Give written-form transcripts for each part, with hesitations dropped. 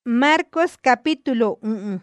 Marcos capítulo 1.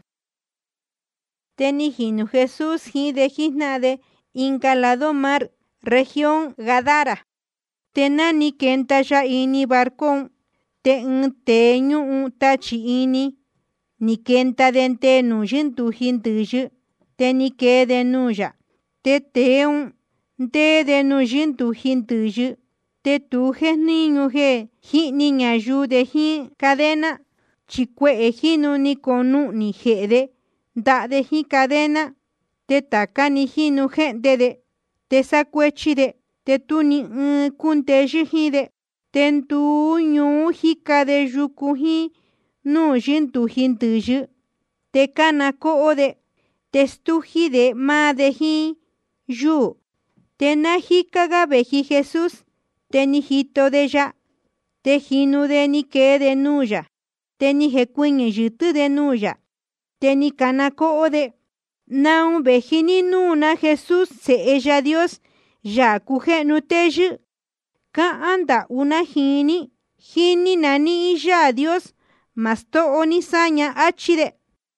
Tenijinu Jesús hide jisnade incalado mar región Gadara. Tenani kenta ya ini barcón te ñu tachi ini ni kenta dente nu jintu hintuju teni ke de nuya te teun de nu jintu hintuju te tu je niñu je hi niña yu de hi cadena chikwe hinu ni konu ni jede da de hi cadena te taka ni hinu gente de te sakwechi de te tu ni kunte jide tentu ñu hika de yuku hi nu jintu hintuju te kana ko de te stuji de ma de hi yu te na hika ga beji Jesús te ni hito de ya te hinu de ni ke de nuya te ni hekuñe yutu de nuya te ni kana ko de naun beji ni nuna Jesús se ella Dios ya kuje nu te yu ka anda una hini nani ya Dios masto oni saña achide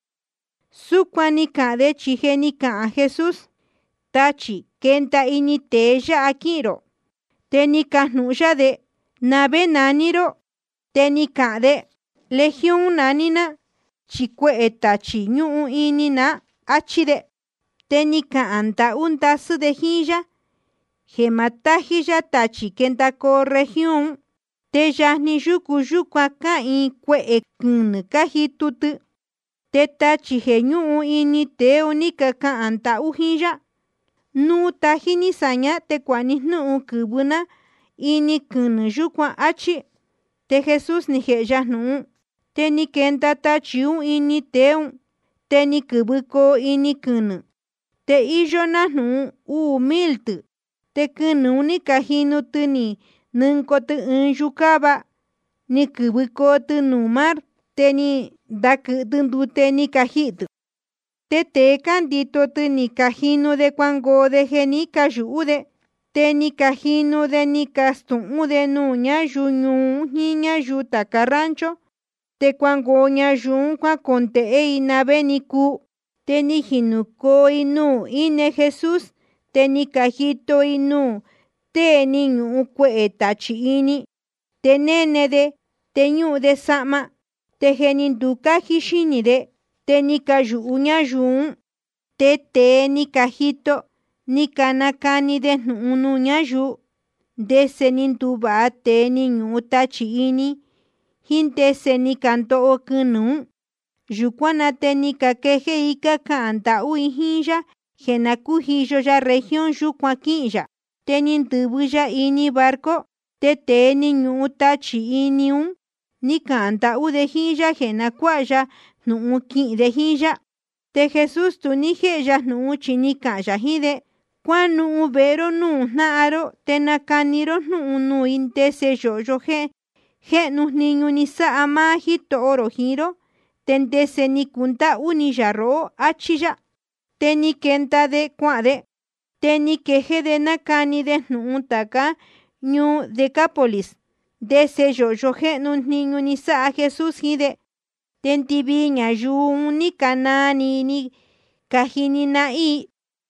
sukwani ka de chiheni ka Jesús tachi kenta ini te ya akiro te ni kahnu ya de nabe naniro te ni ka de legión nanina chikwe tachi ñu ini na achide te ni ka anta unta su de hiya Gemataji ya tachi kenta ko región te yahni yuku ka in kwe kun kaji tutu te tachi heñu ini te unika ka anta uhiya nu taji ni saña te kwani nu kubuna ini kun yukwa achi te Jesús ni he yahnu te ni kenta tachi ini te ni kubuko ini kun te iyo nahnu miltu te kunu ni kahinu tu ni nunko tu yukaba ni kubuko tu numar te ni daku tundu te ni kahitu te kandito tu ni kahinu de kwango de geni kayude te ni kahinu de ni kastu de nuña yunyu niña yuta karancho te kwango nya yun kwa konte e inabe ni ku te ni hinuko inu ine Jesús te ni kajito inu te ni ñu kwe tachi ini te nene de te ñu de sama te genin duka hishini de te ni kayu uña yun te ni kajito ni kanakani de nu ña yu de senin tuba te ni ñu tachi ini hinte se ni kanto o kunu yukwana te ni kakeje ika kanta uihinya Genakuhiyo ya región yukwakiya te ni ntubuya ini barco te ni ñu tachi ini ni kanta udejiya genakuaya nu ki dejiya te Jesús tu ni jeya nu chini kaya hide kwanu vero nu naro te nakaniro nu intese yo he nu niñu ni sa ama hitoro hiro tentese ni kunta uniyaro achiya te ni kenta de kwade te ni keje de nakani de nuntaka ñu Decápolis de sello he nu niñu ni sa Jesús hide tentiviña yu ni kanani ni kahini na i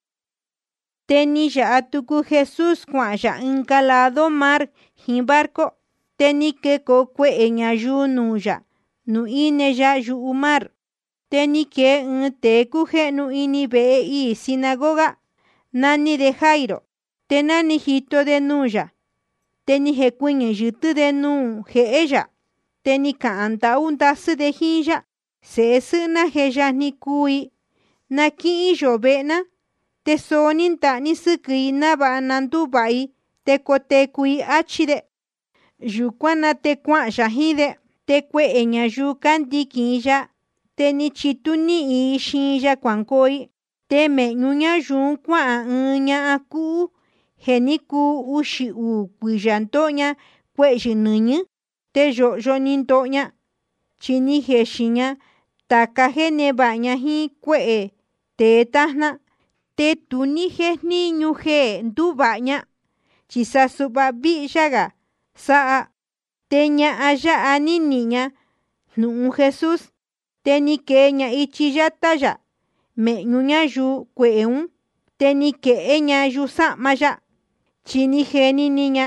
te ni ya atuku Jesús kwaya encalado mar hin barco te ni ke ko kwe nya yu nuya nu ine ya yu mar te ni ke te kuje nu ini be i sinagoga nani de Jairo te nani hito de nuya te ni hekuñe yutu de nu he ella te ni kanta unta su de hiya se suna heya ni kui na ki yo bena te sonin ta ni suki na ba nandu bai te kote kui achide yukwana te kwa shahide te kwe enya yu kandikiya te ni chituni i shinya kwankoi te me ñuña yun kwa nya aku geniku ushi u kuyantoña kwe yinuñu te yo nintoña chini jeshiña taka gene baña hi kwe te tahna te tuni jesni ñuje ndu baña chisa suba bi yaga sa te ña aya ani niña nu'u Jesús, te ni ke'e ña ityi yata ya me'ñu ñayuu kue'e un, te ni ke'e ña yusa'ma ya, tyi ni jeni ña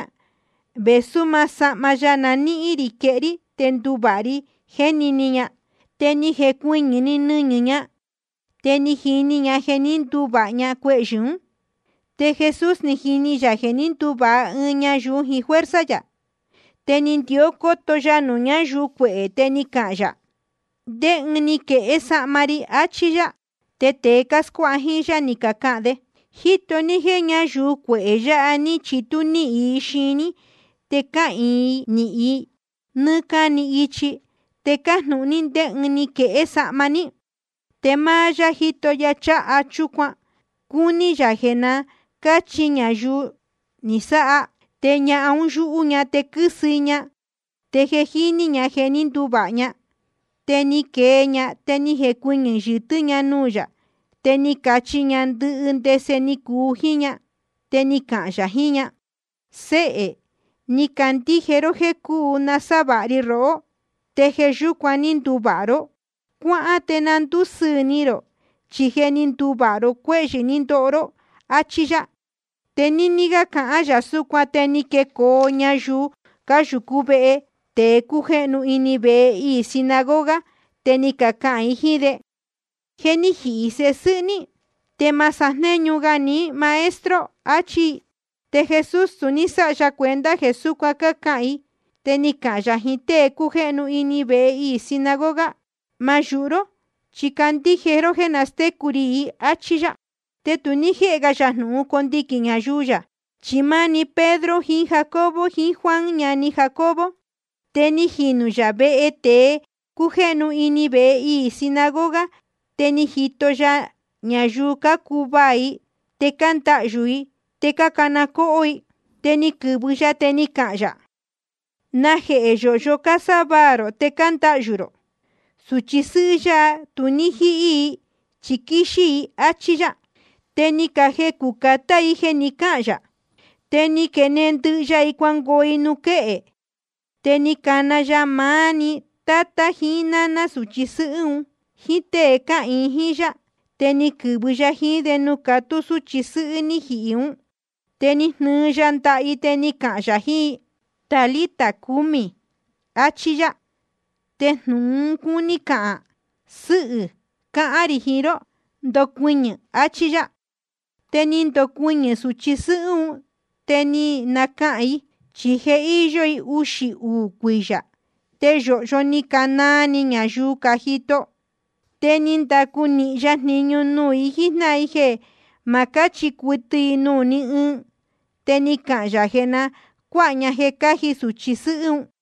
vesu ma sa'ma ya na ni'i‑ri ke'e‑ri te nduva'a‑ri jeni ña, te ni jekuɨñɨ‑ni nɨñɨ ña, te ni jini ña je ni nduva'a ña kue'e yɨɨn. Te Jesús ni jini ya je ni nduva'a ɨɨn ñayuu jin fuerza ya, te ni ndio koto ya nuu ñayuu kue'e, te ni ka'an ya: ―¿Nte ɨɨn ni ke'e sa'ma‑ri? ―achí ya. Te tee kaskua'a jin ya ni ka ka'an‑de: ―Jito‑ni je ñayuu kue'e ya'a ni tyitu ni'i xiin‑ni, te ka'ìin ni'i nɨ kani ityi, te kajnu'un‑ni ndé ɨɨn ni ke'e sa'ma‑ni. Te maa ya jito ya cha'a chukuan, kúni ya je na katyi ñayuu ni sa'a. Te ña'a un yu'u ña te kɨsɨ ña, te je jini ña je ni nduva'a ña. Te ni kee ña, te ni jekuɨñɨ yɨtɨ ña nuu ya, te ni kachi ña ndɨ'ɨ ndese ni kuu jin ña, te ni ka'an ya jin ña: ―Se'e, ni kandije‑ro je kuu nasava'a‑ri ro'o, te je yukuan ni nduva'a‑ro. Kua'an te na ndusɨɨ‑ni‑ro, tyi je ni nduva'a‑ro kue'yɨ ni ndo'o‑ro ―achí ya. Te níni‑ka ka'an ya sukuan, te ni kekoo ñayuu kayuku ve'e tee kuje'nu ini ve'e ii sinagoga, te ni ka ka'an‑i jin‑de: ―Je ni ji'i se'e sɨ'ɨ‑ni, te ma sajneñu‑ga‑ni maestro ―achí. Te Jesús tu ni sa'a ya kuenda je sukuan ka ka'an‑i, te ni ka'an ya jin tee kuje'nu ini ve'e ii sinagoga: ―Ma yu'u‑ro, tyi kandije‑ro je nastekú‑ri‑i ―achí ya. Te tu ni je'e‑ka ya jnu'un kondikin ñayuu ya, tyi maa‑ni Pedro jin Jacobo jin Juan ñani Jacobo. Te ni jinu ya ve'e tee kuje'nu ini ve'e ii sinagoga, te ni jito ya ñayuu ka kuvaa‑i, te ka nda'yu‑i, te ka kana ko'o‑i. Te ni kɨvɨ ya, te ni ka'an ya: ―¿Naje'e yo'yo ka savaa‑ro te ka nda'yu‑ro? Sutyi sɨ'ɨ ya tu ni ji'i, tyi kixi‑i ―achí ya. Te ni ka jekukata‑i je ni ka'an ya. Te ni kene ndɨ'ɨ ya‑i kuangoo‑i nuke'e. Te ni kana ya maa‑ni tata jin nana sutyi sɨ'ɨ un jin tee ka'ìin jin ya. Te ni kɨvɨ ya jin‑de nuu katu sutyi sɨ'ɨ ni ji'i un. Te ni jnɨɨ ya nda'a‑i, te ni ka'an ya jin‑i: ―Talita kumi ―achí ya. Te jnu'un kúni ka'an: Sɨ'ɨ, ka'an‑ri jin‑ro, ndokuɨñɨ ―achí ya. Te ni ndokuɨñɨ sutyi sɨ'ɨ un, te ni naka'an‑i, tyi je iyo‑i 62 kuiya, te yo'yo ni kanaa‑ni ñayuu ka jito. Te ni ndaku ni'i ya jniñu nuu‑i jitna‑i je ma katyi kuɨtɨ‑i nuu ni ɨɨn. Te ni ka'an ya je na kua'a ña je kaji sutyi sɨ'ɨ un.